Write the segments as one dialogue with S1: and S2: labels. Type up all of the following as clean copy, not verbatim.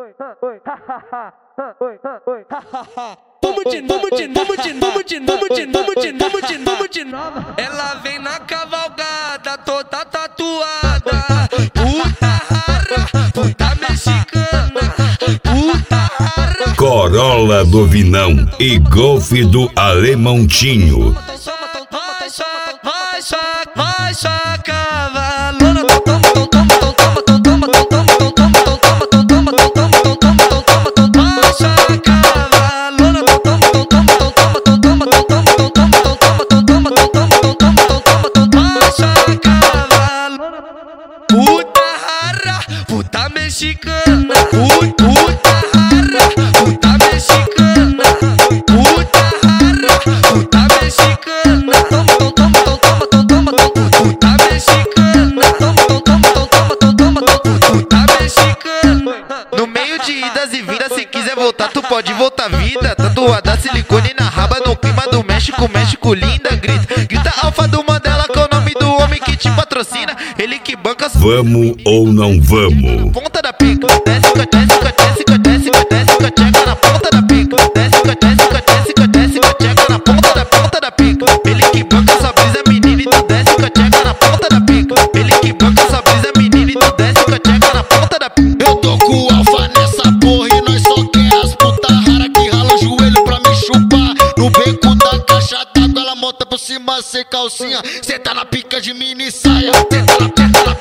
S1: Ela vem na cavalgada toda tatuada. Puta rara, puta mexicana. Puta rara.
S2: Corolla do Vinão e Golf do Alemontinho.
S1: Vai só cavalona. Puta rara, puta mexicana. Puta rara, puta mexicana. Puta rara, puta mexicana. Puta mexicana. Puta mexicana. No meio de idas e vindas, se quiser voltar, tu pode voltar vida. Tatuada silicone na raba, no clima do México, México linda. Grita Alfa do Mandela, que é o nome do homem que te patrocina. Ele que banca.
S2: Vamos ou não vamos?
S1: Ponta da pica, desce, tcheca na ponta da pica. Desce, tcheca na ponta da pica. Ele que banca essa brisa, menina, e tu desce, tcheca na ponta da pica. Ele que banca essa brisa, menina, e tu desce, tcheca na ponta da pica.
S3: Eu tô com o Alfa nessa porra e nós só quer as puta rara que rala o joelho pra me chupar. No beco da caixa d'água ela monta por cima sem calcinha. Cê tá na pica de mini saia. Tenta na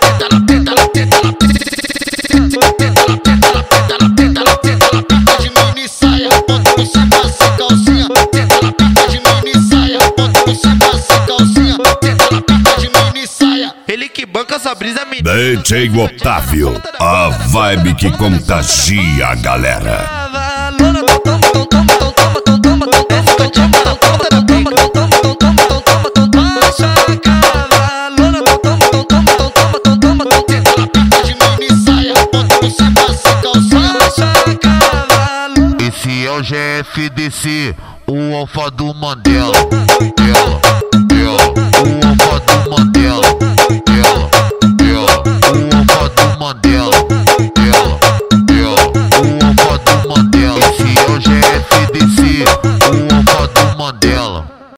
S3: pica de mini saia. Monta por cima sem calcinha. Tenta na pica de mini saia. Monta por cima sem calcinha. Tenta na pica de mini saia.
S1: Ele que banca essa brisa, menina.
S2: DJ Otávio, a vibe que contagia a galera.
S3: Esse é o GFDC, o Alfa do Mandela.